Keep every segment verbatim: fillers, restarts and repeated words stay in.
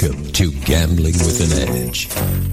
Welcome to Gambling with an Edge.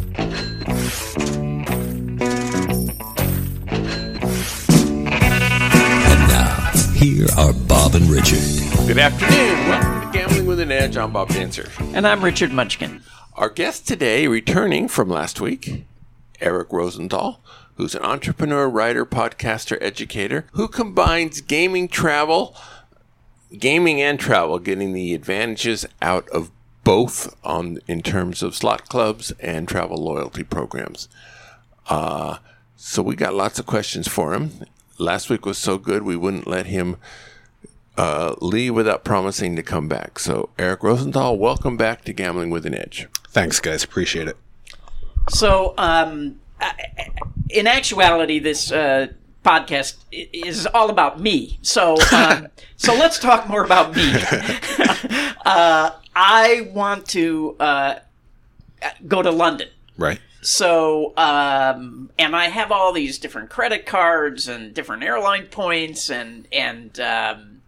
And now, here are Bob and Richard. Good afternoon. Welcome to Gambling with an Edge. I'm Bob Dancer. And I'm Richard Munchkin. Our guest today, returning from last week, Eric Rosenthal, who's an entrepreneur, writer, podcaster, educator, who combines gaming travel, gaming and travel, getting the advantages out of both on in terms of slot clubs and travel loyalty programs. Uh, so we got lots of questions for him. Last week was so good we wouldn't let him uh, leave without promising to come back. So Eric Rosenthal, welcome back to Gambling with an Edge. Thanks, guys. Appreciate it. So, um, in actuality, this uh, podcast is all about me. So, um, so let's talk more about me. uh, I want to uh, go to London. Right. So, um, and I have all these different credit cards and different airline points, and and um,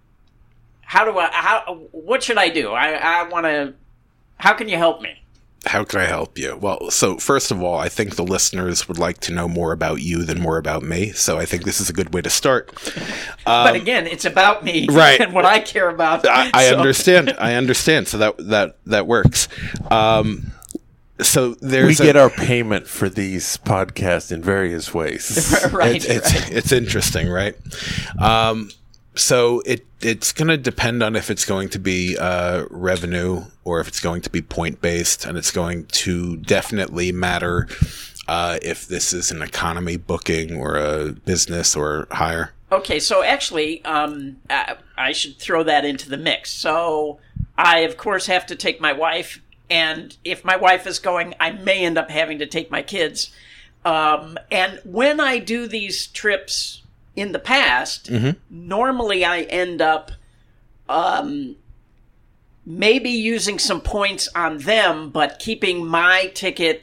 how do I? How what should I do? I, I want to. How can you help me? How can I help you? Well, so first of all, I think the listeners would like to know more about you than more about me. So I think this is a good way to start. Um, but again, it's about me, right? And what I care about. I, I so. understand. I understand. So that that that works. Um, so there's we get a, our payment for these podcasts in various ways. right. It's it's, right. it's interesting, right? Um, So it it's going to depend on if it's going to be uh, revenue or if it's going to be point based, and it's going to definitely matter uh, if this is an economy booking or a business or higher. Okay, so actually, um, I, I should throw that into the mix. So I, of course, have to take my wife, and if my wife is going, I may end up having to take my kids. Um, and when I do these trips in the past, mm-hmm. normally I end up um, maybe using some points on them, but keeping my ticket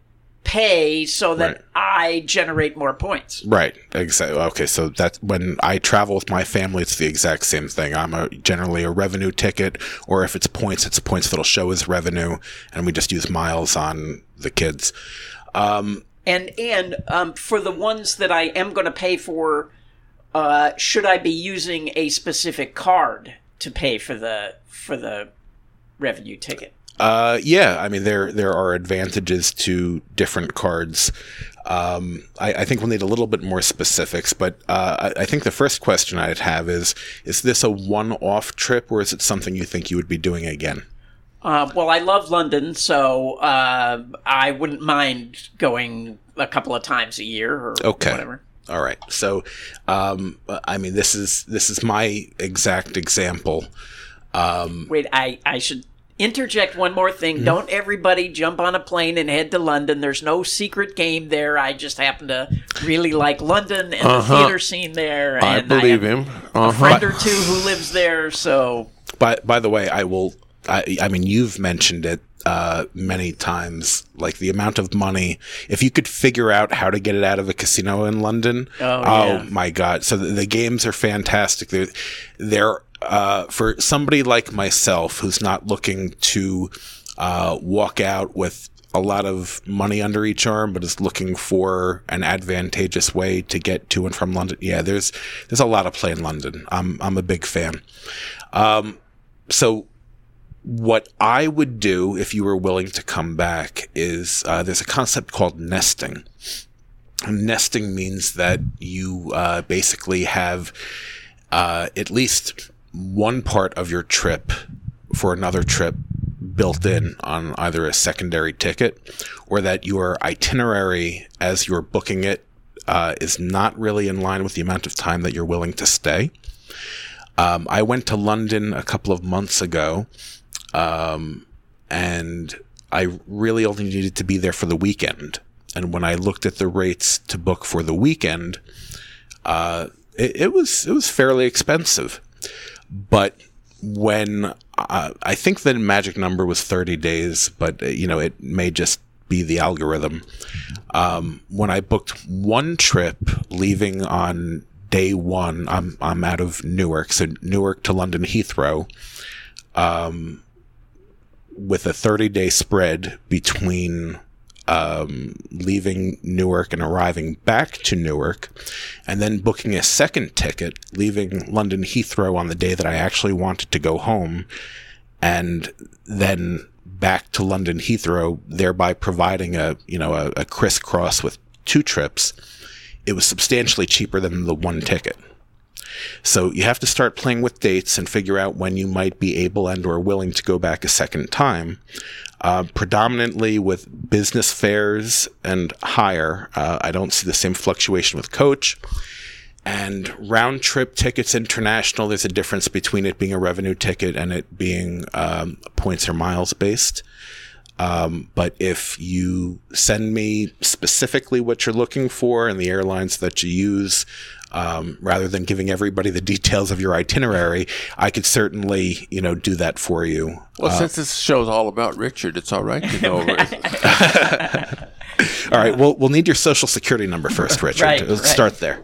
pay so that right. I generate more points. Right. Exactly. Okay. So that's when I travel with my family, it's the exact same thing. I'm a, generally a revenue ticket, or if it's points, it's points that'll show as revenue, and we just use miles on the kids. Um, And and um, for the ones that I am going to pay for, uh, should I be using a specific card to pay for the for the revenue ticket? Uh, yeah, I mean there there are advantages to different cards. Um, I, I think we'll need a little bit more specifics, but uh, I, I think the first question I'd have is: is this a one-off trip, or is it something you think you would be doing again? Uh, well, I love London, so uh, I wouldn't mind going a couple of times a year or okay. whatever. All right. So, um, I mean, this is this is my exact example. Um, Wait, I, I should interject one more thing. Mm-hmm. Don't everybody jump on a plane and head to London. There's no secret game there. I just happen to really like London and uh-huh. the theater scene there. I and believe I him. Uh-huh. A friend or two who lives there, so... By, by the way, I will... I, I mean, you've mentioned it uh, many times, like the amount of money. If you could figure out how to get it out of a casino in London, oh, oh yeah. my God. So the, the games are fantastic. They're, they're uh, for somebody like myself who's not looking to uh, walk out with a lot of money under each arm, but is looking for an advantageous way to get to and from London. Yeah, there's there's a lot of play in London. I'm I'm a big fan. Um, so. What I would do if you were willing to come back is uh, there's a concept called nesting. And nesting means that you uh, basically have uh, at least one part of your trip for another trip built in on either a secondary ticket, or that your itinerary as you're booking it uh, is not really in line with the amount of time that you're willing to stay. Um, I went to London a couple of months ago. Um, and I really only needed to be there for the weekend. And when I looked at the rates to book for the weekend, uh, it, it was, it was fairly expensive. But when, uh, I think the magic number was thirty days, but uh, you know, it may just be the algorithm. Um, when I booked one trip leaving on day one, I'm, I'm out of Newark, so Newark to London Heathrow, um, with a thirty-day spread between um, leaving Newark and arriving back to Newark, and then booking a second ticket, leaving London Heathrow on the day that I actually wanted to go home, and then back to London Heathrow, thereby providing a, you know, a, a crisscross with two trips, it was substantially cheaper than the one ticket. So you have to start playing with dates and figure out when you might be able and or willing to go back a second time. Uh, predominantly with business fares and higher. Uh, I don't see the same fluctuation with coach. And round trip tickets international, there's a difference between it being a revenue ticket and it being um, points or miles based. Um, but if you send me specifically what you're looking for and the airlines that you use, um, rather than giving everybody the details of your itinerary, I could certainly, you know, do that for you. Well, uh, since this show's all about Richard, it's all right to go over it. All right. Well, we'll need your social security number first, Richard. Right, Let's right. start there.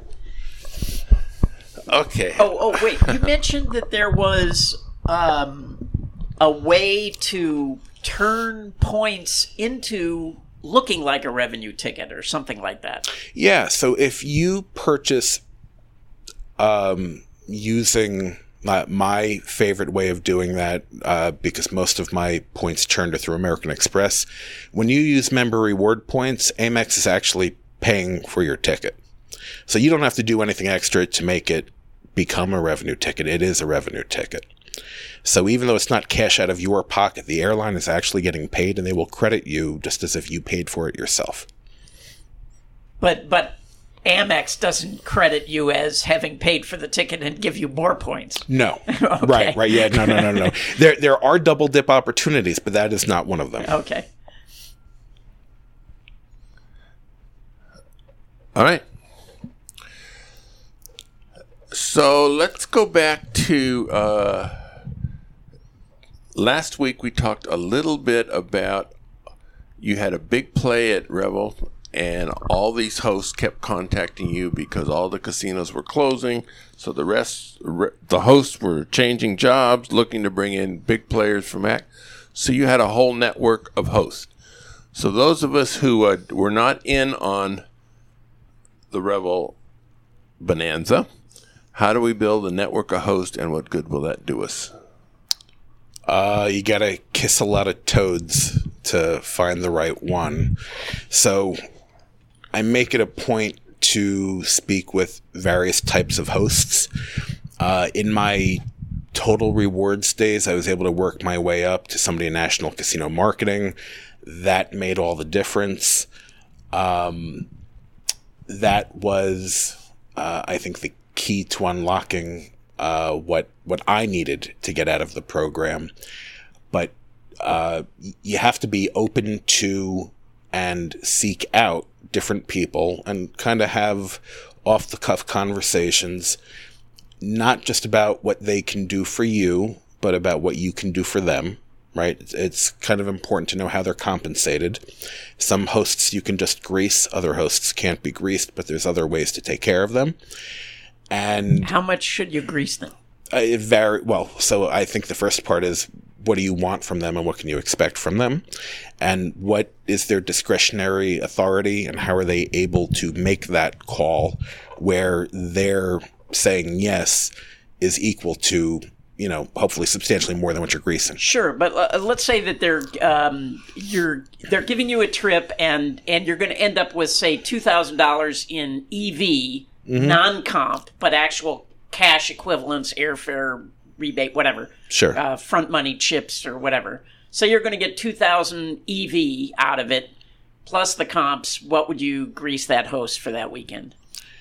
Okay. Oh, oh, wait. You mentioned that there was um, a way to turn points into looking like a revenue ticket or something like that. Yeah. So if you purchase um, using uh, my favorite way of doing that, uh, because most of my points churned are through American Express, when you use member reward points, Amex is actually paying for your ticket. So you don't have to do anything extra to make it become a revenue ticket. It is a revenue ticket. So even though it's not cash out of your pocket, the airline is actually getting paid and they will credit you just as if you paid for it yourself. But but Amex doesn't credit you as having paid for the ticket and give you more points. No. Okay. Right, right. Yeah, no, no, no, no. There there are double dip opportunities, but that is not one of them. Okay. All right. So let's go back to uh, last week. We talked a little bit about you had a big play at Revel, and all these hosts kept contacting you because all the casinos were closing. So the rest, the hosts were changing jobs, looking to bring in big players from A C. So you had a whole network of hosts. So those of us who uh, were not in on the Revel Bonanza, how do we build a network of hosts, and what good will that do us? Uh, you gotta kiss a lot of toads to find the right one. So I make it a point to speak with various types of hosts. Uh, in my total rewards days, I was able to work my way up to somebody in National Casino Marketing. That made all the difference. Um, that was, uh, I think, the key to unlocking uh, what what I needed to get out of the program. But uh, you have to be open to and seek out different people and kind of have off-the-cuff conversations, not just about what they can do for you, but about what you can do for them, right? It's, it's kind of important to know how they're compensated. Some hosts you can just grease, other hosts can't be greased, but there's other ways to take care of them. And How much should you grease them? uh, it vary well. So I think the first part is, what do you want from them and what can you expect from them? And what is their discretionary authority and how are they able to make that call where their saying yes is equal to, you know, hopefully substantially more than what you're greasing. Sure, but uh, let's say that they're um, you're they're giving you a trip and and you're going to end up with, say, two thousand dollars in E V, mm-hmm. non-comp, but actual cash equivalents, airfare rebate, whatever. Sure. Uh, front money chips or whatever. So you're going to get two thousand E V out of it, plus the comps. What would you grease that host for that weekend?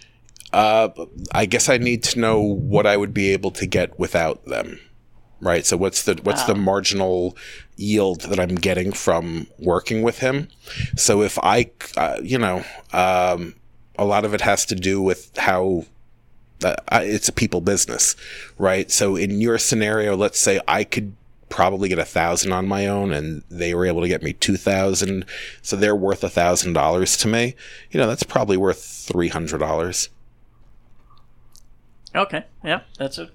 Uh, I guess I need to know what I would be able to get without them, right? So what's the what's the marginal yield that I'm getting from working with him? So if I, uh, you know, um, a lot of it has to do with how uh, it's a people business, right? So in your scenario, let's say I could probably get a thousand on my own and they were able to get me two thousand, so they're worth a thousand dollars to me. You know, that's probably worth three hundred dollars. Okay, yeah, that's a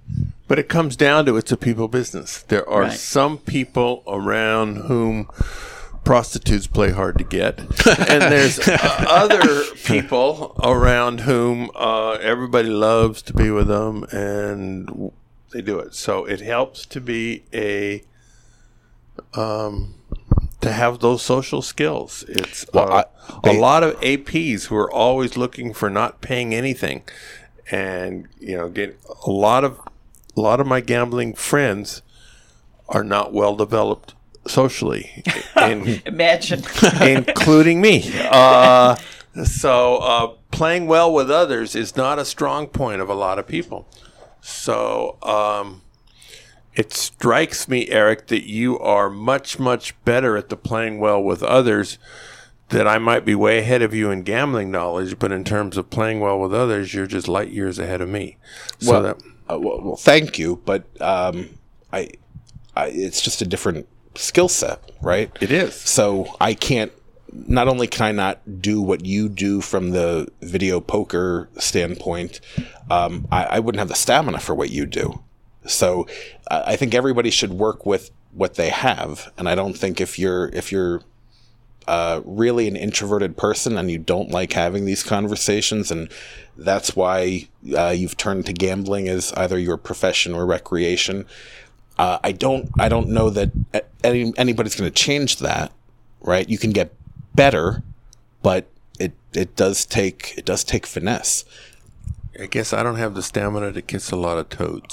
But it comes down to it's a people business. There are Right. some people around whom prostitutes play hard to get, and there's uh, other people around whom uh, everybody loves to be with them, and they do it. So it helps to be a um, to have those social skills. It's Well, uh, I- they- a lot of A Ps who are always looking for not paying anything, and you know, get a lot of a lot of my gambling friends are not well developed socially, in, Imagine. including me. Uh, so uh, playing well with others is not a strong point of a lot of people. So um, it strikes me, Eric, that you are much, much better at the playing well with others. That I might be way ahead of you in gambling knowledge, but in terms of playing well with others, you're just light years ahead of me. So well, that, uh, well, well, thank you, but um, I, I, it's just a different skill set, right? it is. So I can't. Not only can I not do what you do from the video poker standpoint, um, I, I wouldn't have the stamina for what you do. So uh, I think everybody should work with what they have, and I don't think if you're if you're uh, really an introverted person and you don't like having these conversations, and that's why uh, you've turned to gambling as either your profession or recreation. Uh, I don't. I don't know that any, anybody's going to change that, right? You can get better, but it it does take it does take finesse. I guess I don't have the stamina to kiss a lot of toads.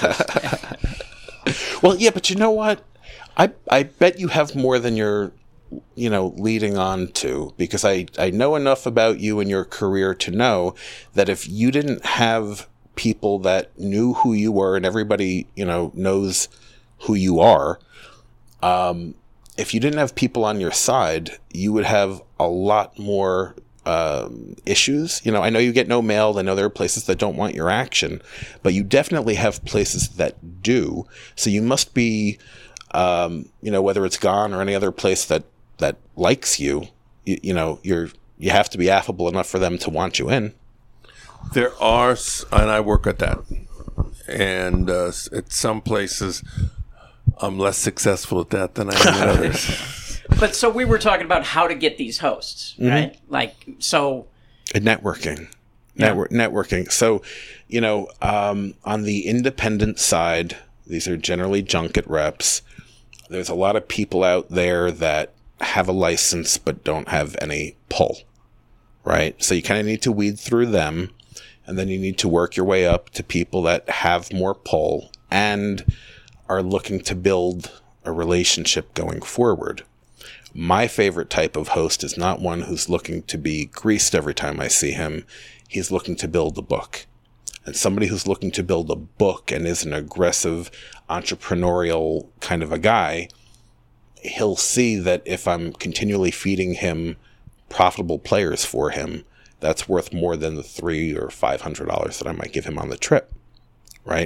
Well, yeah, but you know what? I I bet you have more than you're, you know, leading on to, because I I know enough about you and your career to know that if you didn't have people that knew who you were, and everybody, you know, knows who you are, um, if you didn't have people on your side, you would have a lot more um, issues. You know, I know you get no mail. I know there are places that don't want your action, but you definitely have places that do. So you must be, um, you know, whether it's Gone or any other place that, that likes you, you, you know, you're, you have to be affable enough for them to want you in. There are, s- and I work at that. And uh, s- at some places, I'm less successful at that than I am at others. But so we were talking about how to get these hosts, right? Like, so And networking. Network, networking. So, you know, um, on the independent side, these are generally junket reps. There's a lot of people out there that have a license but don't have any pull, right? So you kind of need to weed through them, and then you need to work your way up to people that have more pull and are looking to build a relationship going forward. My favorite type of host is not one who's looking to be greased every time I see him. He's looking to build a book. And somebody who's looking to build a book and is an aggressive, entrepreneurial kind of a guy, he'll see that if I'm continually feeding him profitable players for him, that's worth more than the three or five hundred dollars that I might give him on the trip, right?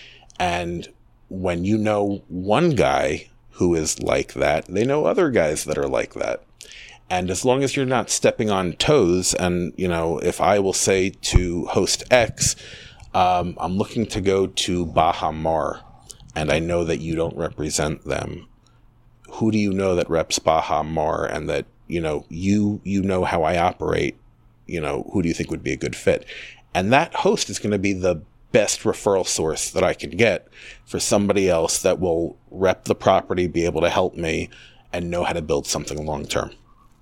And when you know one guy who is like that, they know other guys that are like that. And as long as you're not stepping on toes, and, you know, if I will say to host X, um, I'm looking to go to Baha Mar, and I know that you don't represent them. Who do you know that reps Baha Mar, and that, you know, you, you know how I operate? You know, who do you think would be a good fit? And that host is going to be the best referral source that I can get for somebody else that will rep the property, be able to help me, and know how to build something long term.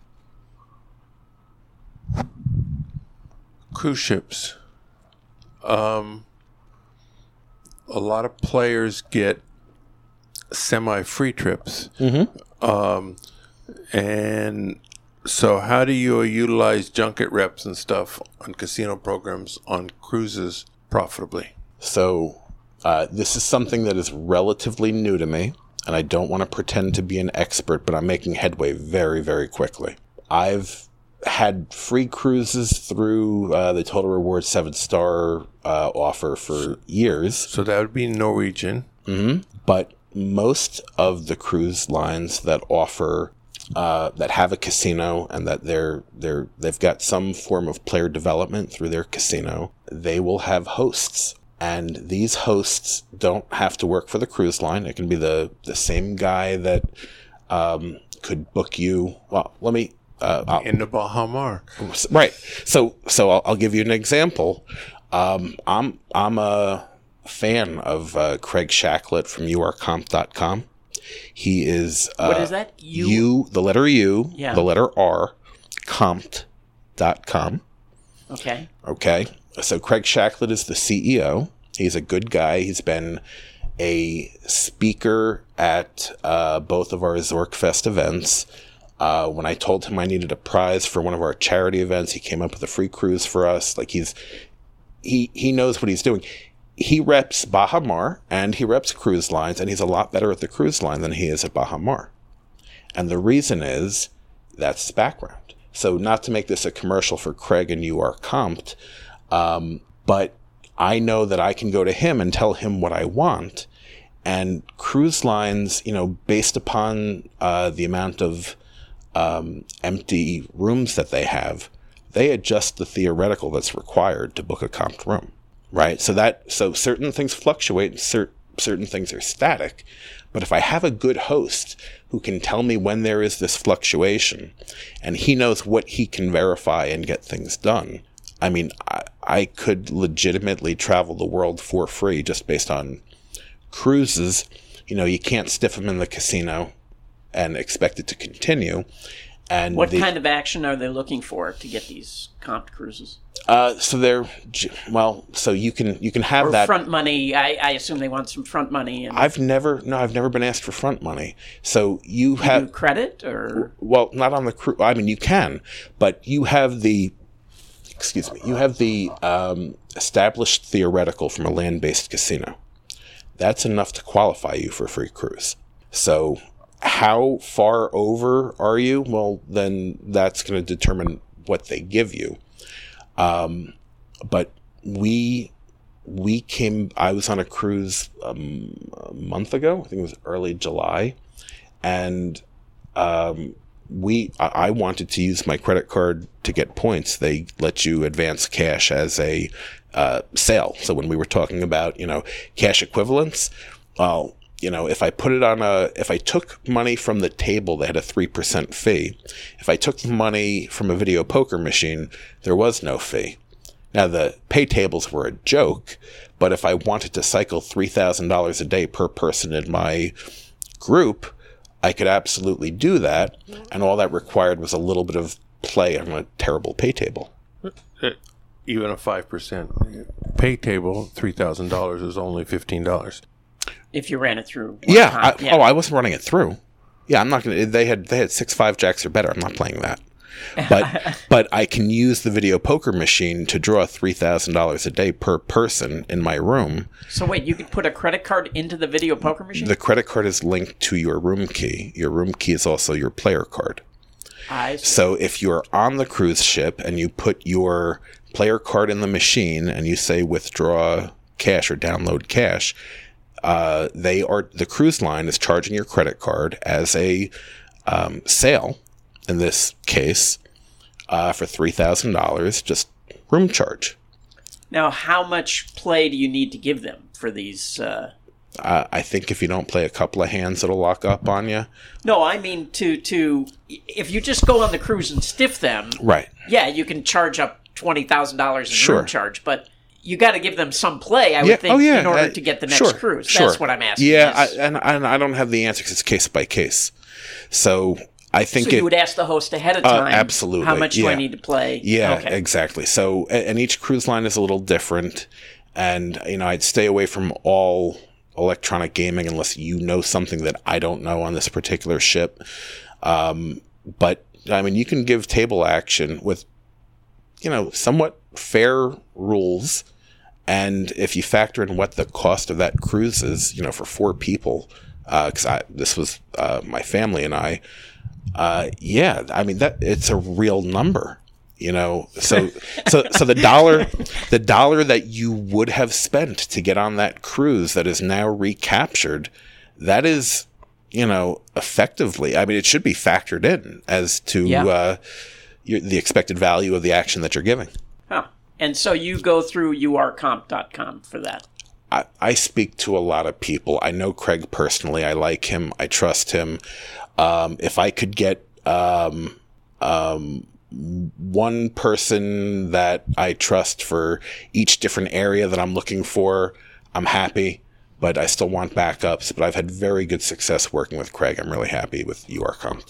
Cruise ships. Um, a lot of players get semi-free trips. Mm-hmm. Um, and so how do you utilize junket reps and stuff on casino programs on cruises profitably? So uh, this is something that is relatively new to me, and I don't want to pretend to be an expert, but I'm making headway very, very quickly. I've had free cruises through uh, the Total Rewards seven-star uh, offer for years. So that would be Norwegian. Mm-hmm. But most of the cruise lines that offer uh, that have a casino and that they're they're they've got some form of player development through their casino, they will have hosts. And these hosts don't have to work for the cruise line. It can be the, the same guy that um, could book you. Well, let me... Uh, in the Baha Mar. Right. So so I'll, I'll give you an example. Um, I'm I'm a fan of uh, Craig Shacklett from U R comp dot com. He is... Uh, what is that? U? U, the letter U, yeah. the letter R, compt dot com. Okay. Okay. So Craig Shacklett is the C E O. He's a good guy. He's been a speaker at uh, both of our Zorkfest events. Uh, when I told him I needed a prize for one of our charity events, he came up with a free cruise for us. Like he's, he, he knows what he's doing. He reps Baha Mar and he reps cruise lines, and he's a lot better at the cruise line than he is at Baha Mar. And the reason is that's his background. So not to make this a commercial for Craig and U R Compt, um, but I know that I can go to him and tell him what I want. And cruise lines, you know, based upon uh, the amount of Um, empty rooms that they have, they adjust the theoretical that's required to book a comped room, right? So that so certain things fluctuate, and cer- certain things are static. But if I have a good host who can tell me when there is this fluctuation, and he knows what he can verify and get things done, I mean, I, I could legitimately travel the world for free just based on cruises. You know, you can't stiff them in the casino and expect it to continue. And what the, kind of action are they looking for to get these comped cruises? Uh, so they're well. So you can you can have or that front money. I, I assume they want some front money. And I've never no. I've never been asked for front money. So you you have do credit or well, not on the cruise. I mean, you can, but you have the excuse me. You have the um, established theoretical from a land-based casino. That's enough to qualify you for a free cruise. So how far over are you? Well, then that's going to determine what they give you. Um, but we, we came, I was on a cruise um, a month ago. I think it was early July. And um, we, I, I wanted to use my credit card to get points. They let you advance cash as a uh, sale. So when we were talking about, you know, cash equivalents, well, you know, if I put it on a, if I took money from the table, they had a three percent fee. If I took the money from a video poker machine, there was no fee. Now, the pay tables were a joke, but if I wanted to cycle three thousand dollars a day per person in my group, I could absolutely do that. And all that required was a little bit of play on a terrible pay table. Even a five percent pay table, three thousand dollars is only fifteen dollars. If you ran it through. Yeah, I, yeah. Oh, I wasn't running it through. Yeah, I'm not going to. They had they had six five jacks or better. I'm not playing that. But but I can use the video poker machine to draw three thousand dollars a day per person in my room. So wait, you could put a credit card into the video poker machine? The credit card is linked to your room key. Your room key is also your player card. I see. So if you're on the cruise ship and you put your player card in the machine and you say withdraw cash or download cash, uh, they are the cruise line is charging your credit card as a um, sale. In this case, uh, for three thousand dollars, just room charge. Now, how much play do you need to give them for these? Uh... Uh, I think if you don't play a couple of hands, it'll lock up on you. No, I mean to to if you just go on the cruise and stiff them, right? Yeah, you can charge up twenty thousand dollars in sure. room charge, but you got to give them some play. I yeah. would think oh, yeah. in order uh, to get the next sure. cruise. Sure. That's what I'm asking. Yeah, I, yes. and, and I don't have the answer because it's case by case. So. I think so you it, would ask the host ahead of time. Uh, absolutely. How much yeah. do I need to play? Yeah, okay. exactly. So, and each cruise line is a little different. And, you know, I'd stay away from all electronic gaming unless you know something that I don't know on this particular ship. Um, but, I mean, you can give table action with, you know, somewhat fair rules. And if you factor in what the cost of that cruise is, you know, for four people, because uh, this was uh, my family and I, Uh, yeah, I mean that it's a real number, you know. So, so, so the dollar, the dollar that you would have spent to get on that cruise that is now recaptured, that is, you know, effectively. I mean, it should be factored in as to yeah. uh, your, the expected value of the action that you're giving. Huh. And so you go through U R comp dot com for that. I, I speak to a lot of people. I know Craig personally. I like him. I trust him. Um, if I could get um, um, one person that I trust for each different area that I'm looking for, I'm happy. But I still want backups. But I've had very good success working with Craig. I'm really happy with U R comp.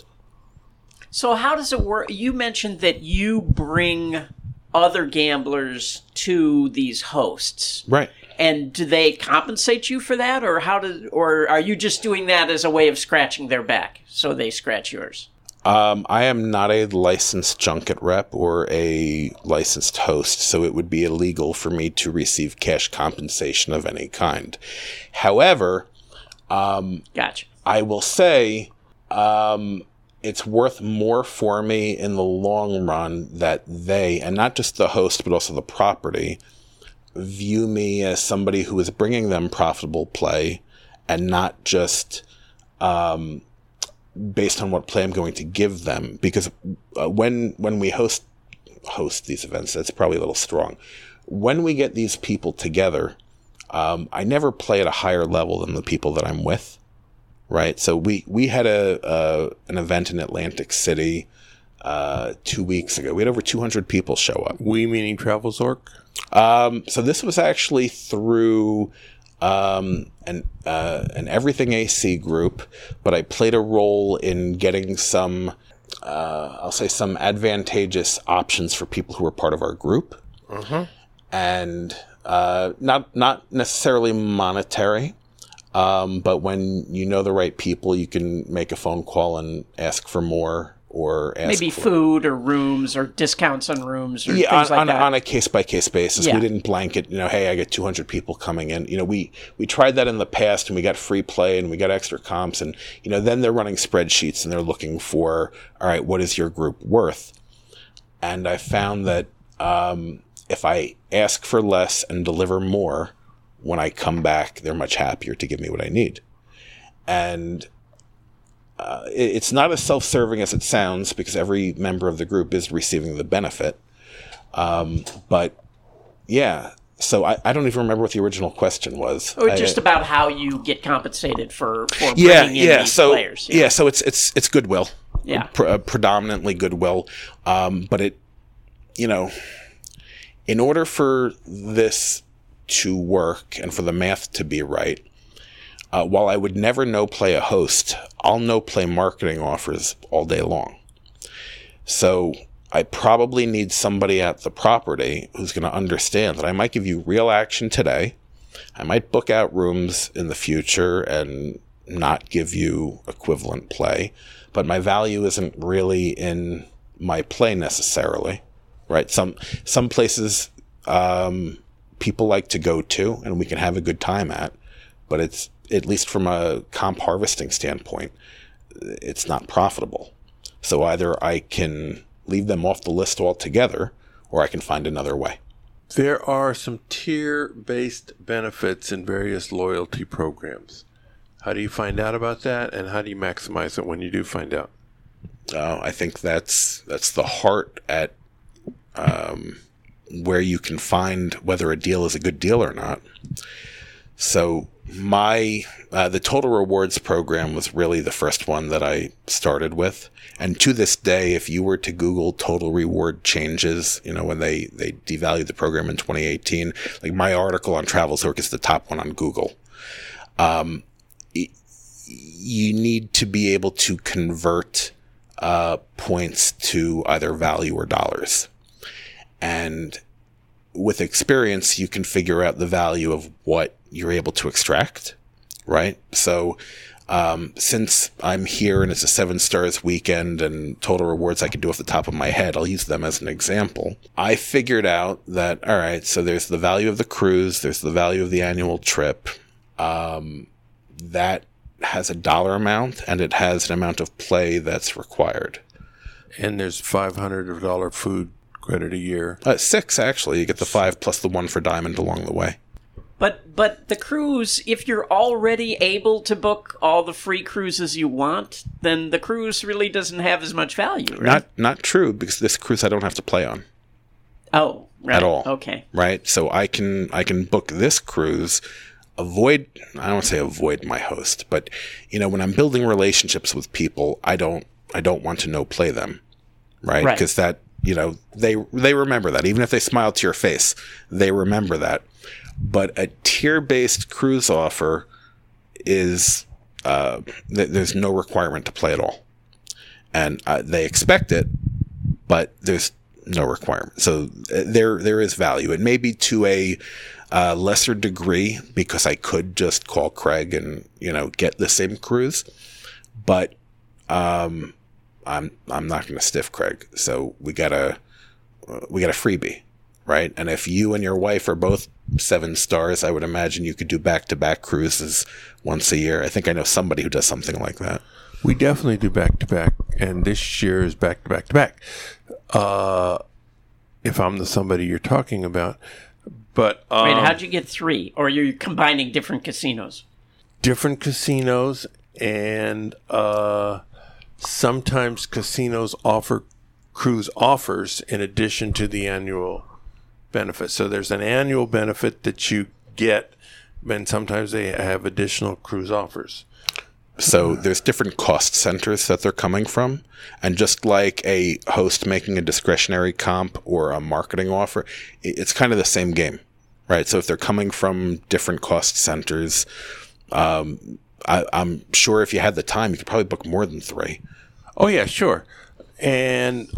So how does it work? You mentioned that you bring other gamblers to these hosts. Right. And do they compensate you for that, or how do, or are you just doing that as a way of scratching their back so they scratch yours? Um, I am not a licensed junket rep or a licensed host, so it would be illegal for me to receive cash compensation of any kind. However, um, gotcha. I will say um, it's worth more for me in the long run that they, and not just the host, but also the property, view me as somebody who is bringing them profitable play and not just um, based on what play I'm going to give them. Because uh, when when we host host these events, that's probably a little strong. When we get these people together, um, I never play at a higher level than the people that I'm with, right? So we, we had a, a an event in Atlantic City uh, two weeks ago. We had over two hundred people show up. We meaning TravelZork? Um, so this was actually through um, an uh, an Everything A C group, but I played a role in getting some, uh, I'll say, some advantageous options for people who were part of our group, Uh-huh. and uh, not not necessarily monetary, um, but when you know the right people, you can make a phone call and ask for more. Or ask maybe for, food or rooms or discounts on rooms or yeah, things on, like on, that. on a case-by-case basis. Yeah. We didn't blanket, you know, hey, I get two hundred people coming in. You know, we, we tried that in the past, and we got free play, and we got extra comps, and, you know, then they're running spreadsheets, and they're looking for, all right, what is your group worth? And I found that um, if I ask for less and deliver more, when I come back, they're much happier to give me what I need. And Uh, it's not as self-serving as it sounds, because every member of the group is receiving the benefit. Um, but yeah, so I, I don't even remember what the original question was. Or I, just about how you get compensated for, for yeah, bringing in yeah. these So players. yeah. so it's it's it's goodwill. Yeah. Pre- uh, predominantly goodwill. Um, but it, you know, in order for this to work and for the math to be right. Uh, while I would never no-play a host, I'll no-play marketing offers all day long. So I probably need somebody at the property who's going to understand that I might give you real action today. I might book out rooms in the future and not give you equivalent play, but my value isn't really in my play necessarily, right? Some some places um, people like to go to and we can have a good time at, but it's, at least from a comp harvesting standpoint, it's not profitable. So either I can leave them off the list altogether, or I can find another way. There are some tier-based benefits in various loyalty programs. How do you find out about that, and how do you maximize it when you do find out? Uh, I think that's that's the heart at um, where you can find whether a deal is a good deal or not. So my uh, the Total Rewards program was really the first one that I started with, and to this day, if you were to Google Total Reward changes, you know, when they they devalued the program in twenty eighteen, like my article on TravelZork is the top one on Google. Um, y- you need to be able to convert uh, points to either value or dollars, and with experience, you can figure out the value of what you're able to extract, right? So um, since I'm here and it's a seven stars weekend and Total Rewards I can do off the top of my head, I'll use them as an example. I figured out that, all right, so there's the value of the cruise, there's the value of the annual trip. Um, that has a dollar amount, and it has an amount of play that's required. And there's five hundred dollars food credit a year. Uh, six, actually. You get the five plus the one for Diamond along the way. But but the cruise, if you're already able to book all the free cruises you want, then the cruise really doesn't have as much value, right? Not not true, because this cruise I don't have to play on. Oh, Right. at all. Okay. Right. So I can I can book this cruise, avoid I don't want to say avoid my host, but you know, when I'm building relationships with people, I don't I don't want to no play them. Right? Right. Because that, you know, they they remember that. Even if they smile to your face, they remember that. But a tier-based cruise offer is uh, th- there's no requirement to play at all. And uh, they expect it, but there's no requirement. So uh, there there is value. It may be to a uh, lesser degree because I could just call Craig and, you know, get the same cruise, but um, I'm I'm not going to stiff Craig. So we got a uh, we got a freebie, right? And if you and your wife are both seven stars, I would imagine you could do back-to-back cruises once a year. I think I know somebody who does something like that. We definitely do back-to-back, and this year is back-to-back-to-back. Uh, if I'm the somebody you're talking about. But um, Wait, how'd you get three? Or you're combining different casinos? different casinos, and uh, sometimes casinos offer cruise offers in addition to the annual benefit. So there's an annual benefit that you get, and sometimes they have additional cruise offers. So there's different cost centers that they're coming from. And just like a host making a discretionary comp or a marketing offer, it's kind of the same game, right? So if they're coming from different cost centers, um, I, I'm sure if you had the time, you could probably book more than three. Oh, yeah, sure. And,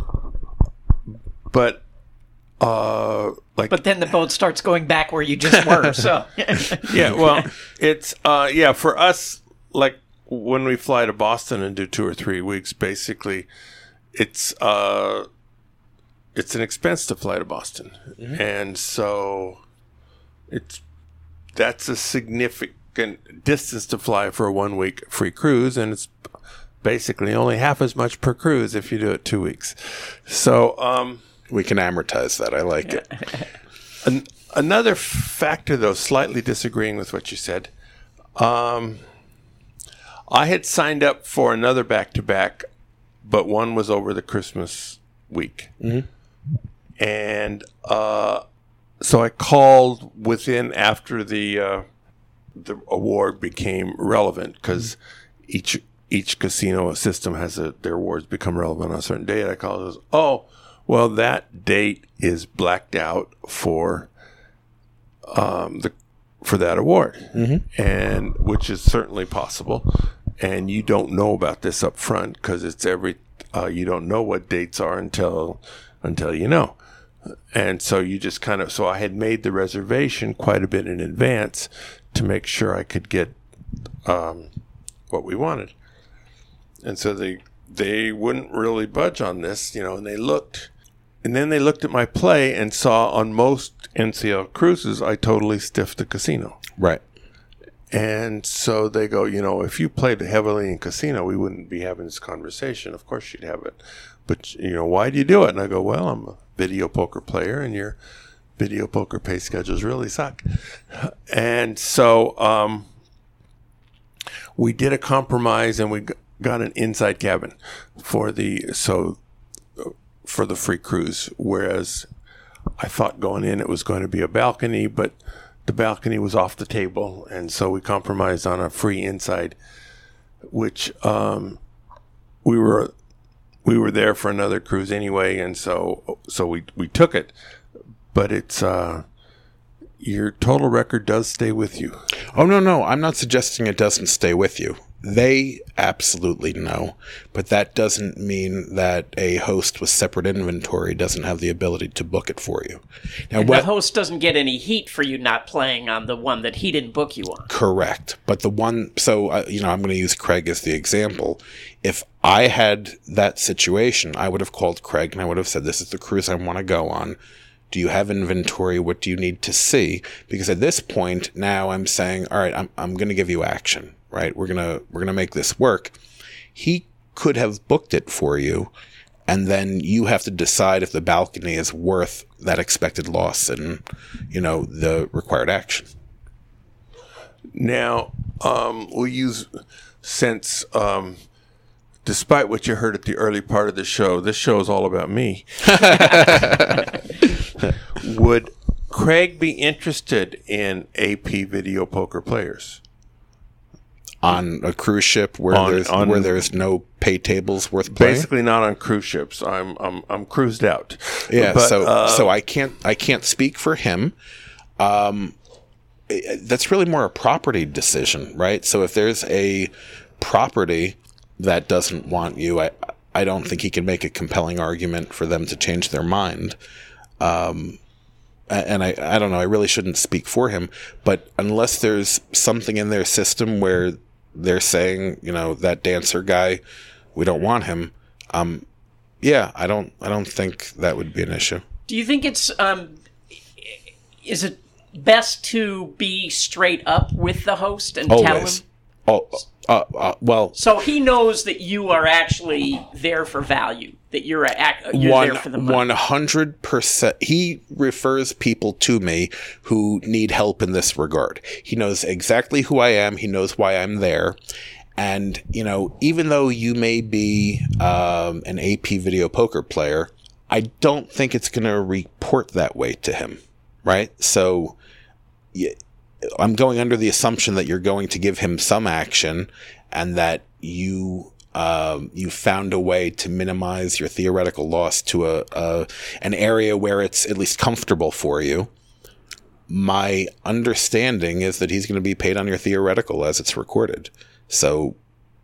but, uh, like, But then the boat starts going back where you just were, so. yeah, well, it's, uh, yeah, for us, like, when we fly to Boston and do two or three weeks, basically, it's uh, it's an expense to fly to Boston, mm-hmm. and so it's that's a significant distance to fly for a one week free cruise, and it's basically only half as much per cruise if you do it two weeks. So um, we can amortize that. I like it. An- another factor, though, slightly disagreeing with what you said. Um, I had signed up for another back-to-back, but one was over the Christmas week. Mm-hmm. And uh, so I called within after the uh, the award became relevant, because mm-hmm. each each casino system has a, their awards become relevant on a certain date. I called and said, oh, well, that date is blacked out for um, the for that award, mm-hmm. and which is certainly possible. And you don't know about this up front because it's every uh, you don't know what dates are until until you know. And so you just kind of so I had made the reservation quite a bit in advance to make sure I could get um, what we wanted. And so they they wouldn't really budge on this, you know, and they looked and then they looked at my play and saw on most N C L cruises I totally stiffed the casino. Right. And so they go, you know, if you played heavily in casino, we wouldn't be having this conversation. Of course you'd have it. But, you know, why do you do it? And I go, well, I'm a video poker player, and your video poker pay schedules really suck. And so um, we did a compromise, and we got an inside cabin for the so for the free cruise, whereas I thought going in it was going to be a balcony, but the balcony was off the table, and so we compromised on a free inside, which um, we were we were there for another cruise anyway, and so so we we took it. But it's uh, your total record does stay with you. Oh no, no, I'm not suggesting it doesn't stay with you. They absolutely know, but that doesn't mean that a host with separate inventory doesn't have the ability to book it for you. Now, and what, the host doesn't get any heat for you not playing on the one that he didn't book you on. Correct. But the one, so, uh, you know, I'm going to use Craig as the example. If I had that situation, I would have called Craig and I would have said, this is the cruise I want to go on. Do you have inventory? What do you need to see? Because at this point, now I'm saying, all right, I'm I'm going to give you action. Right, we're gonna we're gonna make this work. He could have booked it for you, and then you have to decide if the balcony is worth that expected loss and, you know, the required action. Now, um, we'll use since, um, despite what you heard at the early part of the show, this show is all about me. Would Craig be interested in A P video poker players? On a cruise ship where On- there's on- where there's no pay tables worth playing? Basically, not on cruise ships. I'm I'm I'm cruised out. Yeah, But, so uh, so I can't I can't speak for him. Um, i- that's really more a property decision, right? So if there's a property that doesn't want you, I I don't think he can make a compelling argument for them to change their mind. Um, a- and I I don't know. I really shouldn't speak for him, but unless there's something in their system where they're saying, you know, that dancer guy, we don't want him. Um, yeah, I don't I don't think that would be an issue. Do you think it's um, is it best to be straight up with the host and tell him? Always. Oh, uh, uh, well, So he knows that you are actually there for value, that you're a, ac- you're one there for the money. one hundred percent. He refers people to me who need help in this regard. He knows exactly who I am. He knows why I'm there. And, you know, even though you may be um, an A P video poker player, I don't think it's going to report that way to him, right? So yeah, I'm going under the assumption that you're going to give him some action and that you um, you found a way to minimize your theoretical loss to a, a an area where it's at least comfortable for you. My understanding is that he's going to be paid on your theoretical as it's recorded. So,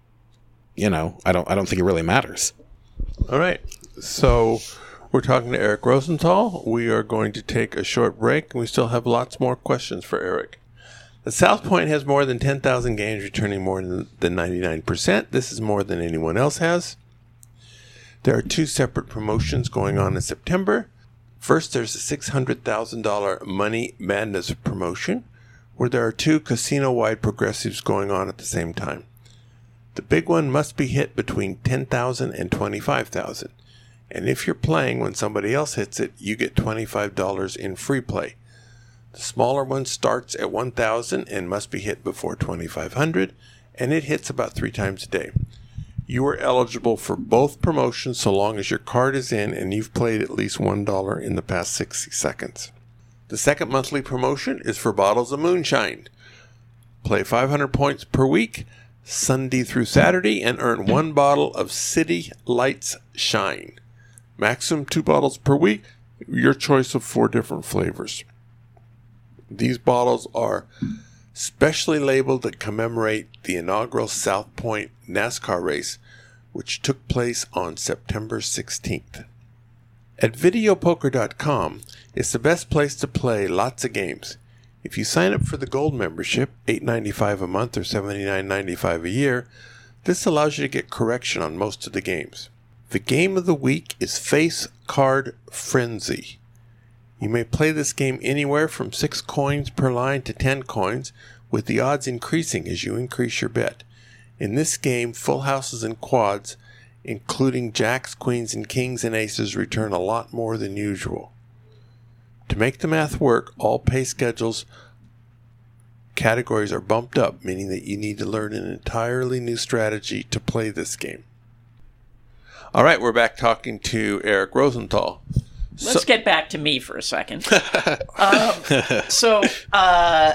you know, I don't I don't think it really matters. All right. So we're talking to Eric Rosenthal. We are going to take a short break, and we still have lots more questions for Eric. The South Point has more than ten thousand games, returning more than ninety-nine percent. This is more than anyone else has. There are two separate promotions going on in September. First, there's a six hundred thousand dollars Money Madness promotion, where there are two casino-wide progressives going on at the same time. The big one must be hit between ten thousand dollars and twenty-five thousand dollars. And if you're playing when somebody else hits it, you get twenty-five dollars in free play. The smaller one starts at one thousand dollars and must be hit before twenty-five hundred dollars, and it hits about three times a day. You are eligible for both promotions so long as your card is in and you've played at least one dollar in the past sixty seconds. The second monthly promotion is for bottles of moonshine. Play five hundred points per week, Sunday through Saturday, and earn one bottle of City Lights Shine. Maximum two bottles per week, your choice of four different flavors. These bottles are specially labeled to commemorate the inaugural South Point NASCAR race, which took place on September sixteenth. At video poker dot com, it's the best place to play lots of games. If you sign up for the Gold membership, eight dollars and ninety-five cents a month or seventy-nine dollars and ninety-five cents a year, this allows you to get correction on most of the games. The game of the week is Face Card Frenzy. You may play this game anywhere from six coins per line to ten coins, with the odds increasing as you increase your bet. In this game, full houses and quads, including jacks, queens, and kings and aces, return a lot more than usual. To make the math work, all pay schedules categories are bumped up, meaning that you need to learn an entirely new strategy to play this game. All right, we're back talking to Eric Rosenthal. Let's So- get back to me for a second. um, so, uh,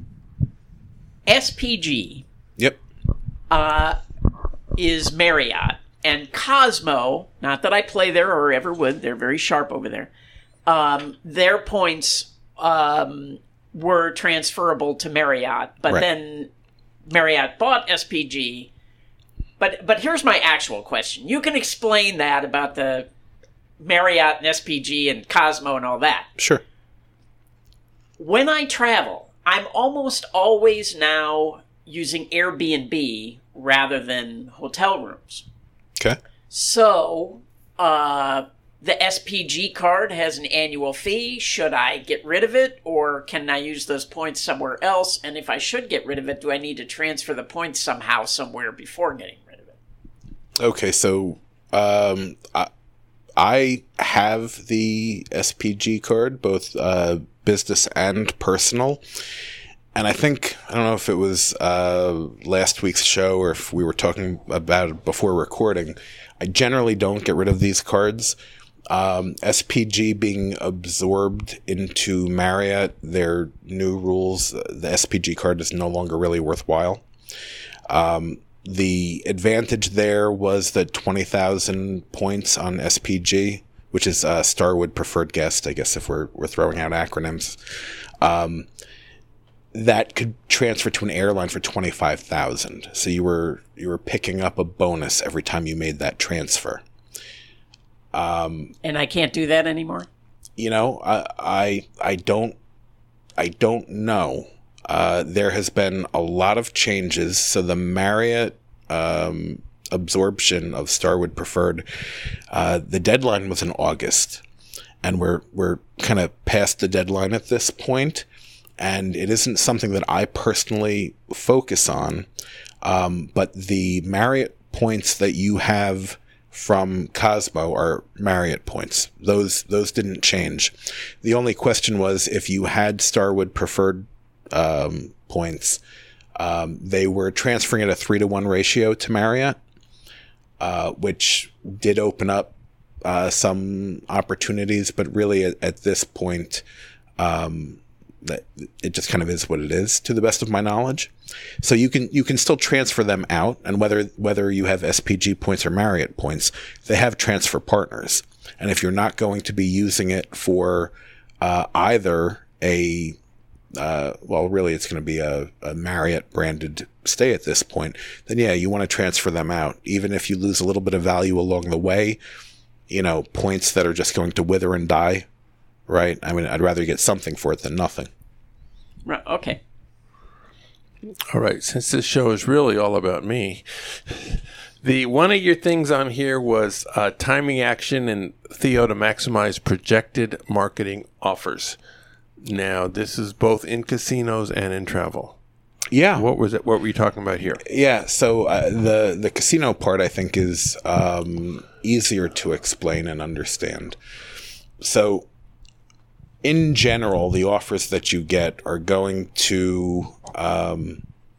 S P G Yep. uh, is Marriott, and Cosmo, not that I play there or ever would, they're very sharp over there, um, their points um, were transferable to Marriott, but Right. then Marriott bought S P G. But but here's my actual question. You can explain that about the Marriott and S P G and Cosmo and all that. Sure. When I travel, I'm almost always now using Airbnb rather than hotel rooms. Okay. So, uh, the S P G card has an annual fee. Should I get rid of it, or can I use those points somewhere else? And if I should get rid of it, do I need to transfer the points somehow somewhere before getting rid of it? Okay, so um, I, I have the S P G card, both uh, business and personal. And I think, I don't know if it was uh, last week's show or if we were talking about it before recording, I generally don't get rid of these cards Um, S P G being absorbed into Marriott, their new rules, the S P G card is no longer really worthwhile. Um, the advantage there was that twenty thousand points on S P G, which is uh, Starwood Preferred Guest, I guess if we're, we're throwing out acronyms, um, that could transfer to an airline for twenty-five thousand. So you were you were picking up a bonus every time you made that transfer. Um, and I can't do that anymore? You know, I I, I don't I don't know. Uh, there has been a lot of changes. So the Marriott um, absorption of Starwood Preferred, uh, the deadline was in August, and we're we're kind of past the deadline at this point. And it isn't something that I personally focus on, um, but the Marriott points that you have from Cosmo are Marriott points. Those those didn't change. The only question was if you had Starwood Preferred um, points, um, they were transferring at a three to one ratio to Marriott, uh, which did open up uh, some opportunities, but really at, at this point, um, that it just kind of is what it is, to the best of my knowledge. So you can you can still transfer them out, and whether whether you have S P G points or Marriott points, they have transfer partners. And if you're not going to be using it for uh, either a uh, well, really it's going to be a, a Marriott branded stay at this point, then yeah, you want to transfer them out, even if you lose a little bit of value along the way. You know, points that are just going to wither and die. Right? I mean, I'd rather get something for it than nothing. Right. Okay. All right. Since this show is really all about me, the one of your things on here was uh, timing action and Theo to maximize projected marketing offers. Now, this is both in casinos and in travel. Yeah. What was it? What were you talking about here? Yeah. So uh, the the casino part, I think, is um, easier to explain and understand. So, in general, the offers that you get are going to um,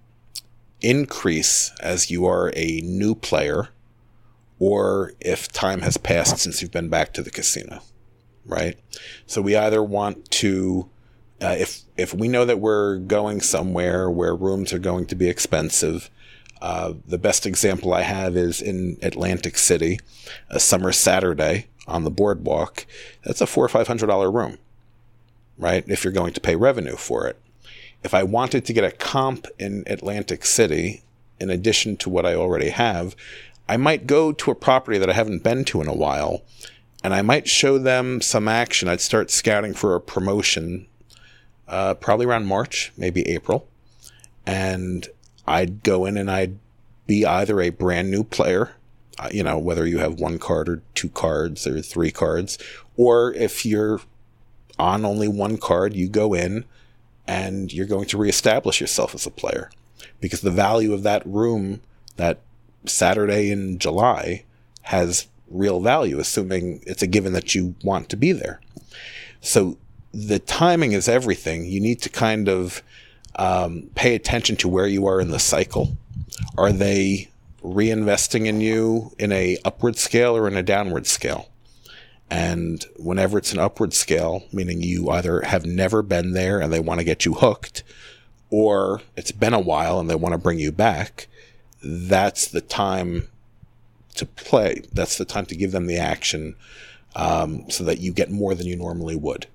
increase as you are a new player, or if time has passed since you've been back to the casino, right? So we either want to, uh, if if we know that we're going somewhere where rooms are going to be expensive, uh, the best example I have is in Atlantic City, a summer Saturday on the boardwalk. That's a four or five hundred dollar room. Right? If you're going to pay revenue for it. If I wanted to get a comp in Atlantic City, in addition to what I already have, I might go to a property that I haven't been to in a while, and I might show them some action. I'd start scouting for a promotion, uh, probably around March, maybe April, and I'd go in and I'd be either a brand new player, uh, you know, whether you have one card or two cards or three cards, or if you're on only one card, you go in and you're going to reestablish yourself as a player, because the value of that room that Saturday in July has real value, assuming it's a given that you want to be there. So the timing is everything. You need to kind of um, pay attention to where you are in the cycle. Are they reinvesting in you in a upward scale or in a downward scale? And whenever it's an upward scale, meaning you either have never been there and they want to get you hooked, or it's been a while and they want to bring you back, that's the time to play. That's the time to give them the action, um, so that you get more than you normally would.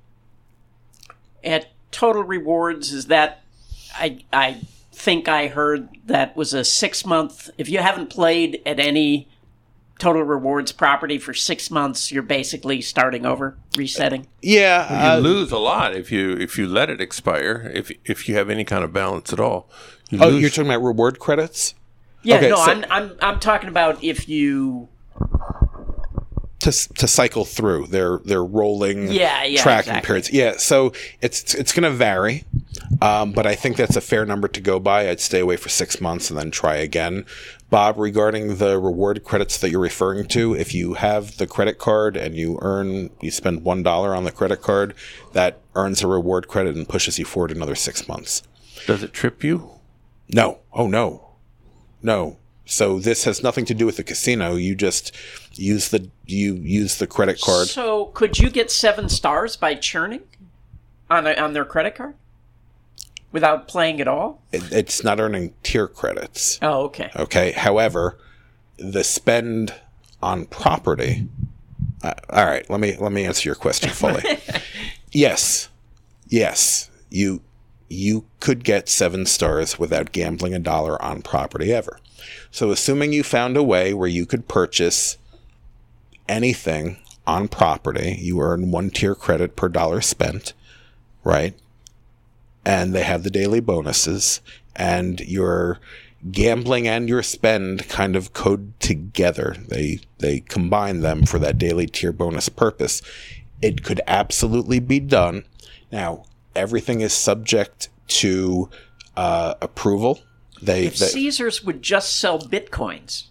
At Total Rewards, is that, I, I think I heard that was a six month, if you haven't played at any Total Rewards property for six months, you're basically starting over, resetting. Yeah, you uh, lose a lot if you if you let it expire. If if you have any kind of balance at all. You oh, lose. You're talking about reward credits? Yeah, okay, no, so I'm I'm I'm talking about if you to to cycle through their their rolling yeah, yeah, tracking exactly. periods. Yeah, so it's it's going to vary, um, but I think that's a fair number to go by. I'd stay away for six months and then try again. Bob, regarding the reward credits that you're referring to, if you have the credit card and you earn, you spend one dollar on the credit card, that earns a reward credit and pushes you forward another six months. Does it trip you? No. Oh, no. No. So this has nothing to do with the casino. You just use the you use the credit card. So could you get seven stars by churning on a, on their credit card without playing at all? It, it's not earning tier credits. Oh, okay. Okay. However, the spend on property. Uh, all right. Let me let me answer your question fully. Yes, yes. You you could get seven stars without gambling a dollar on property ever. So assuming you found a way where you could purchase anything on property, you earn one tier credit per dollar spent, right? And they have the daily bonuses, and your gambling and your spend kind of code together. They they combine them for that daily tier bonus purpose. It could absolutely be done. Now, everything is subject to uh, approval. They, if they Caesars would just sell bitcoins.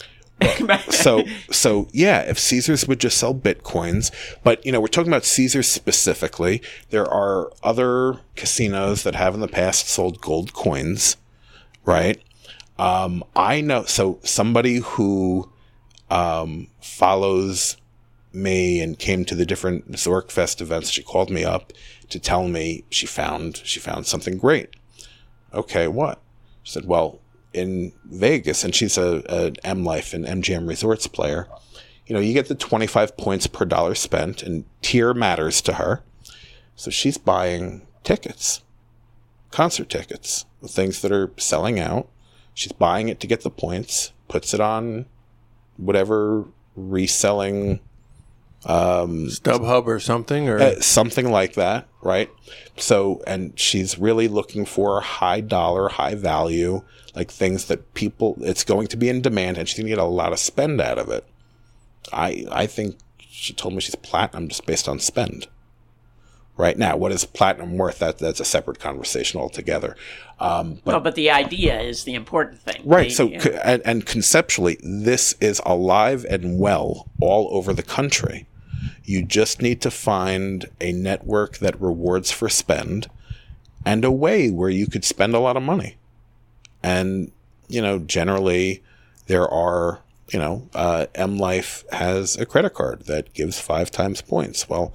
so so yeah, if Caesars would just sell bitcoins, but you know, we're talking about Caesars specifically. There are other casinos that have in the past sold gold coins, right? Um, I know so somebody who um, follows me and came to the different Zorkfest events, she called me up to tell me she found she found something great. Okay, what? She said, well, in Vegas, and she's a, a M Life and M G M Resorts player, you know, you get the twenty-five points per dollar spent, and tier matters to her. So she's buying tickets, concert tickets, things that are selling out. She's buying it to get the points, puts it on whatever reselling um, StubHub or something, or uh, something like that, right? So, and she's really looking for high dollar, high value, like things that people, it's going to be in demand, and she's going to get a lot of spend out of it. I I think she told me she's platinum just based on spend. Right now, what is platinum worth? That that's a separate conversation altogether. Um, but, no, but the idea is the important thing. Right. The, so, you know, co- and, and conceptually, this is alive and well all over the country. You just need to find a network that rewards for spend and a way where you could spend a lot of money. And, you know, generally there are, you know, uh, M Life has a credit card that gives five times points. Well,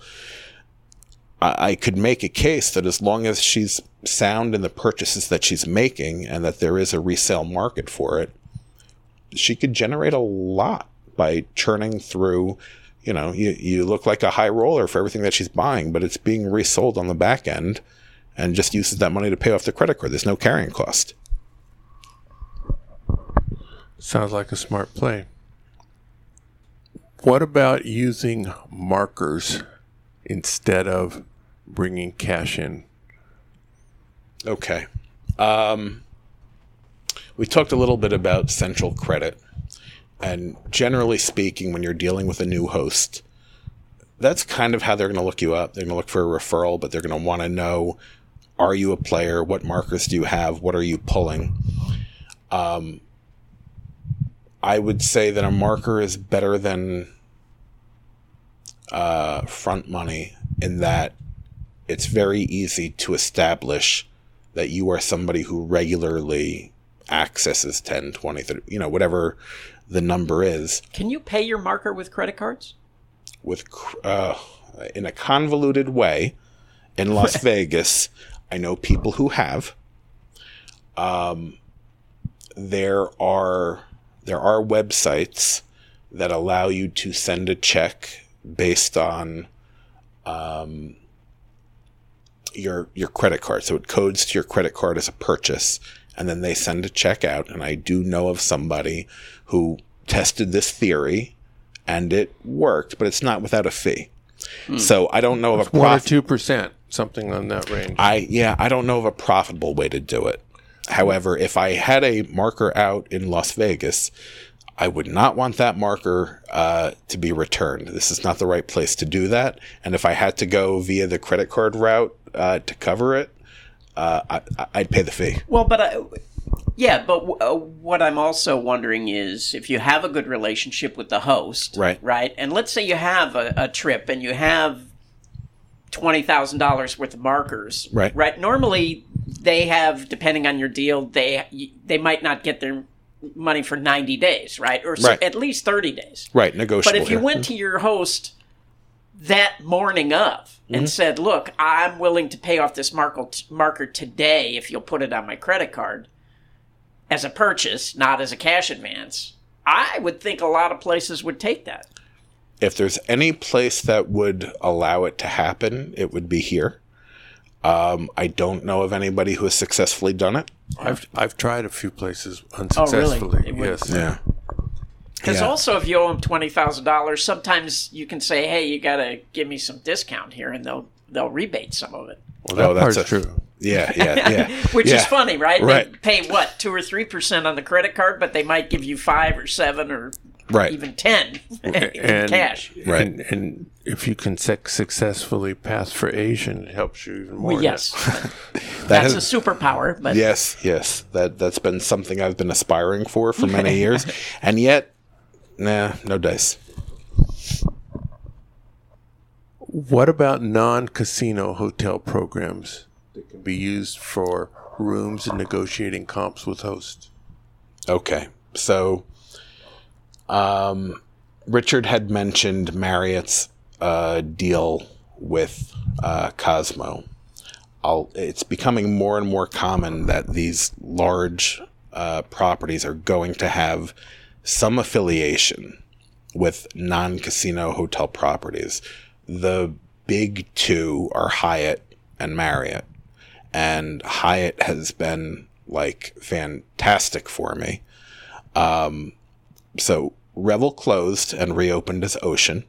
I, I could make a case that as long as she's sound in the purchases that she's making and that there is a resale market for it, she could generate a lot by churning through. You know, you, you look like a high roller for everything that she's buying, but it's being resold on the back end and just uses that money to pay off the credit card. There's no carrying cost. sounds like a smart play. What about using markers instead of bringing cash in? Okay. Um, we talked a little bit about central credit. And generally speaking, when you're dealing with a new host, that's kind of how they're going to look you up. They're going to look for a referral, but they're going to want to know, are you a player? What markers do you have? What are you pulling? Um, I would say that a marker is better than uh, front money in that it's very easy to establish that you are somebody who regularly accesses ten, twenty, thirty, you know, whatever the number is. Can you pay your marker with credit cards? With uh, in a convoluted way in Las Vegas, I know people who have. Um, there are there are websites that allow you to send a check based on um, your your credit card. So it codes to your credit card as a purchase, and then they send a check out. And I do know of somebody who tested this theory, and it worked, but it's not without a fee. Hmm. So I don't know of a one prof- or two percent, something on that range. I yeah, I don't know of a profitable way to do it. However, if I had a marker out in Las Vegas, I would not want that marker uh, to be returned. This is not the right place to do that. And if I had to go via the credit card route uh, to cover it, uh, I, I'd pay the fee. Well, but I, yeah, but w- uh, what I'm also wondering is if you have a good relationship with the host, right? Right, and let's say you have a, a trip and you have twenty thousand dollars worth of markers, right? Right. Normally, they have, depending on your deal, they they might not get their money for ninety days, right? Or Right. at least thirty days. Right, negotiable. But if you here. went to your host that morning of and Mm-hmm. said, look, I'm willing to pay off this marker, marker today if you'll put it on my credit card as a purchase, not as a cash advance, I would think a lot of places would take that. If there's any place that would allow it to happen, it would be here. Um, I don't know of anybody who has successfully done it. I've I've tried a few places unsuccessfully. It would- Yes. Yeah. Because Yeah. also, if you owe them twenty thousand dollars, sometimes you can say, "Hey, you got to give me some discount here," and they'll they'll rebate some of it. Well, that Oh, that's part's a- true. Yeah, yeah, yeah. Which Yeah. is funny, right? Right. They pay what two or three percent on the credit card, but they might give you five or seven or Right. even ten in And, cash. Right. And, and if you can sec- successfully pass for Asian, it helps you even more. Well, yes, That that's has- a superpower. But Yes, yes. That that's been something I've been aspiring for for many years, and yet, nah, no dice. What about non-casino hotel programs that can be used for rooms and negotiating comps with hosts? Okay, so, um, Richard had mentioned Marriott's uh, deal with uh, Cosmo. I'll, it's becoming more and more common that these large uh, properties are going to have some affiliation with non-casino hotel properties. The big two are Hyatt and Marriott. And Hyatt has been, like, fantastic for me. Um, so Revel closed and reopened as Ocean.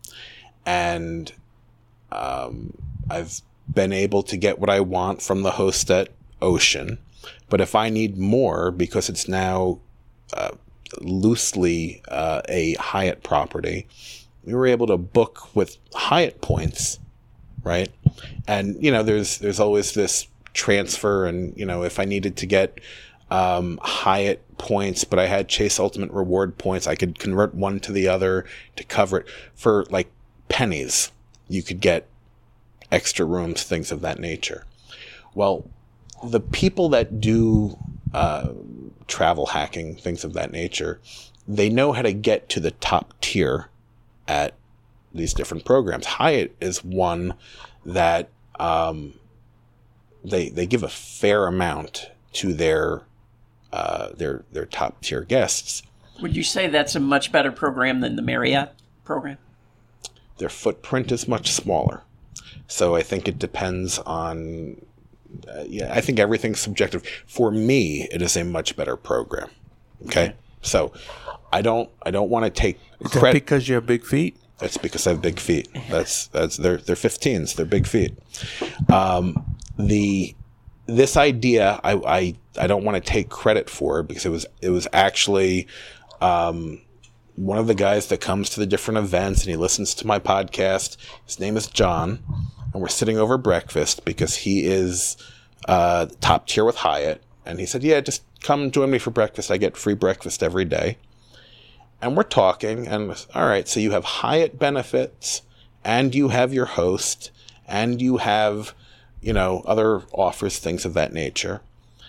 And um, I've been able to get what I want from the host at Ocean. But if I need more, because it's now uh, loosely uh, a Hyatt property, we were able to book with Hyatt points, right? And, you know, there's there's always this transfer, and, you know, if I needed to get um, Hyatt points, but I had Chase Ultimate Reward points, I could convert one to the other to cover it for, like, pennies. You could get extra rooms, things of that nature. Well, the people that do uh, travel hacking, things of that nature, they know how to get to the top tier at these different programs. Hyatt is one that um, they they give a fair amount to their uh, their their top tier guests. would you say that's a much better program than the Marriott program? Their footprint is much smaller, so I think it depends on. Uh, yeah, I think everything's subjective. For me, it is a much better program. Okay, Okay. so I don't I don't want to take Is that credit. because you have big feet? That's because I have big feet. That's that's they're they're fifteens. They're big feet. Um, the this idea I I, I don't want to take credit for, because it was it was actually um, one of the guys that comes to the different events and he listens to my podcast. His name is John, and we're sitting over breakfast because he is uh, top tier with Hyatt, and he said, "Yeah, just come join me for breakfast. I get free breakfast every day." And we're talking, and all right, so you have Hyatt benefits, and you have your host, and you have, you know, other offers, things of that nature.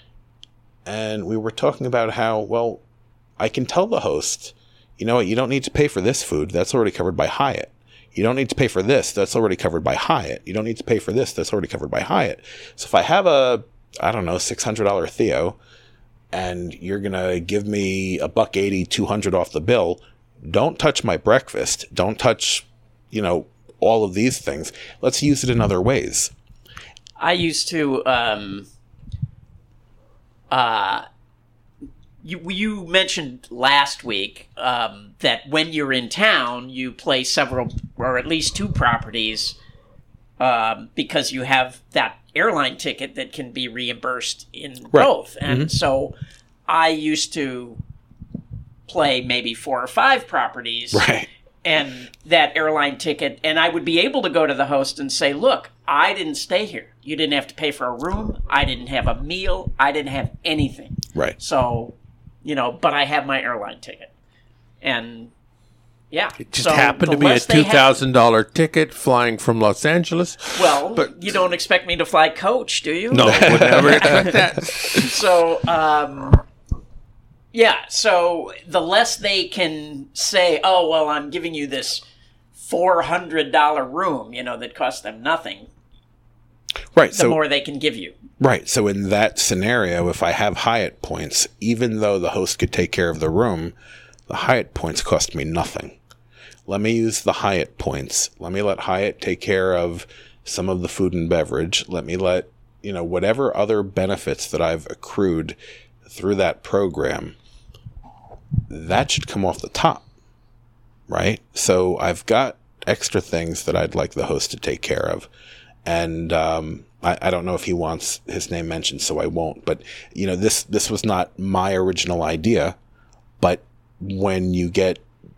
And we were talking about how, well, I can tell the host, you know what, you don't need to pay for this food. That's already covered by Hyatt. You don't need to pay for this. That's already covered by Hyatt. You don't need to pay for this. That's already covered by Hyatt. So if I have a, I don't know, six hundred dollars Theo, and you're going to give me a buck eighty, two hundred off the bill, don't touch my breakfast. Don't touch, you know, all of these things. Let's use it in other ways. I used to. Um, uh, you you mentioned last week um, that when you're in town, you play several or at least two properties um, because you have that airline ticket that can be reimbursed in Right. both. And so I used to play maybe four or five properties. Right. And that airline ticket, and I would be able to go to the host and say, look, I didn't stay here. You didn't have to pay for a room. I didn't have a meal. I didn't have anything. Right. So, you know, but I have my airline ticket. And, yeah. It just so happened the to be a less they two have- thousand dollars ticket flying from Los Angeles. Well, but- you don't expect me to fly coach, do you? No, would never expect that. So, um, Yeah, so the less they can say, oh, well, I'm giving you this four hundred dollars room, you know, that costs them nothing, right, the so, more they can give you. Right. So in that scenario, if I have Hyatt points, even though the host could take care of the room, the Hyatt points cost me nothing. Let me use the Hyatt points. Let me let Hyatt take care of some of the food and beverage. Let me let, you know, whatever other benefits that I've accrued through that program, that should come off the top, right? So I've got extra things that I'd like the host to take care of. And um, I, I don't know if he wants his name mentioned, so I won't. But, you know, this, this was not my original idea. But when you get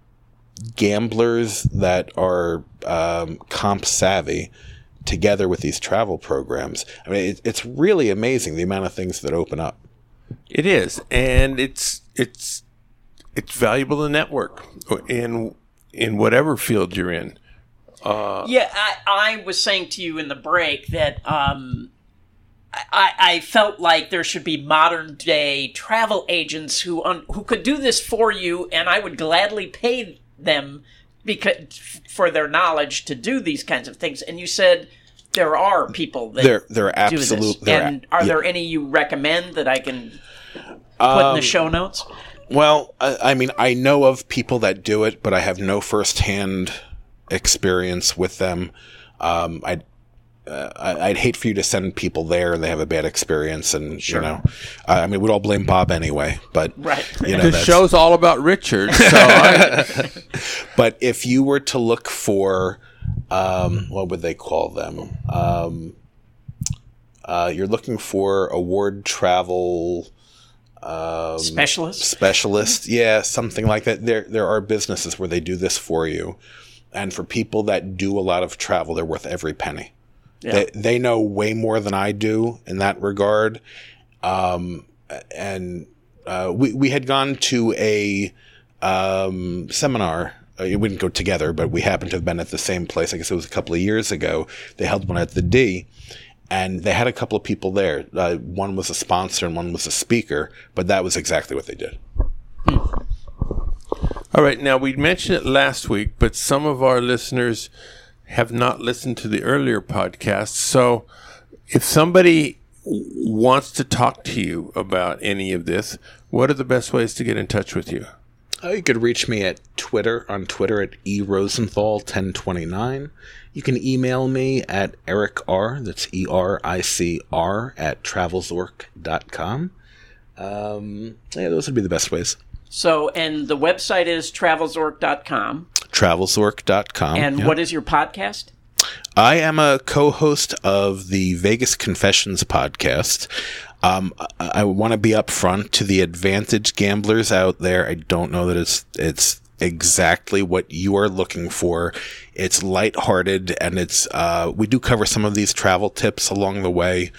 gamblers that are um, comp savvy together with these travel programs, I mean, it, it's really amazing the amount of things that open up. It is, and it's it's it's valuable to network in in whatever field you're in. Uh, yeah, I, I was saying to you in the break that um, I, I felt like there should be modern day travel agents who un, who could do this for you, and I would gladly pay them because for their knowledge to do these kinds of things. And you said there are people that They're they're do this. absolutely. And are yeah. there any you recommend that I can put in the show notes? Well, I, I mean, I know of people that do it, but I have no firsthand experience with them. Um, I'd, uh, I'd hate for you to send people there and they have a bad experience, and Sure. you know, uh, I mean, we'd all blame Bob anyway. But Right. you know, the that's- show's all about Richard. So I, But if you were to look for, um, what would they call them? Um, uh, you're looking for award travel. Um, Specialists? specialist, yeah, something like that. There, there are businesses where they do this for you, and for people that do a lot of travel, they're worth every penny. Yeah. They, they know way more than I do in that regard. Um, and uh, we we had gone to a um, seminar. Uh, we didn't go together, but we happened to have been at the same place. I guess it was a couple of years ago. They held one at the D. And they had a couple of people there. Uh, one was a sponsor and one was a speaker, but that was exactly what they did. all right, now we mentioned it last week, but some of our listeners have not listened to the earlier podcasts. So if somebody w- wants to talk to you about any of this, what are the best ways to get in touch with you? Uh, you could reach me at Twitter, on Twitter at e rosenthal ten twenty-nine. You can email me at Eric R, that's E R I C R, at travelzork dot com. Um, yeah, those would be the best ways. So, and the website is travelzork dot com. travelzork dot com. And yeah. what is your podcast? I am a co-host of the Vegas Confessions podcast. Um, I, I want to be upfront to the advantage gamblers out there. I don't know that it's it's exactly what you are looking for. It's lighthearted, and it's uh, we do cover some of these travel tips along the way,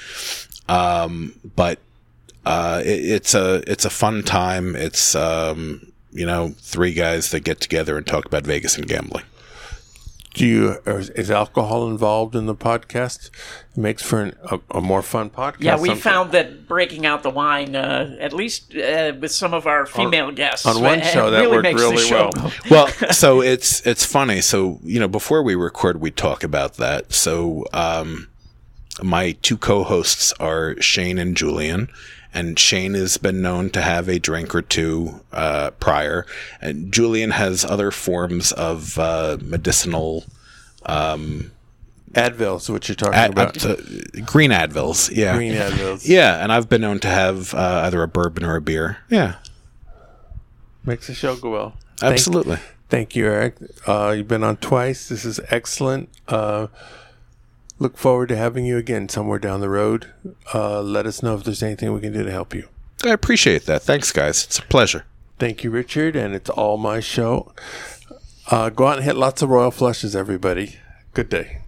um, but uh, it, it's a it's a fun time. It's um, you know, three guys that get together and talk about Vegas and gambling. Do you or is, is alcohol involved in the podcast? It makes for an, a, a more fun podcast. Yeah, we sometimes. found that breaking out the wine, uh, at least uh, with some of our female guests, on one uh, show, that really worked makes the really show well. go. Well, so it's it's funny. So, you know, before we record, we talk about that. So, um, my two co-hosts are Shane and Julian, and Shane has been known to have a drink or two uh, prior, and Julian has other forms of uh, medicinal. Um, Advil is what you're talking Ad, about. uh, green Advils, yeah, Green Advils. yeah, and I've been known to have uh, either a bourbon or a beer. Yeah, Makes the show go well. Thank- absolutely. Thank you, Eric. Uh, you've been on twice. This is excellent. Uh, look forward to having you again somewhere down the road. Uh, let us know if there's anything we can do to help you. I appreciate that. Thanks, guys. It's a pleasure. Thank you, Richard, and it's all my show. Uh, go out and hit lots of royal flushes, everybody. Good day.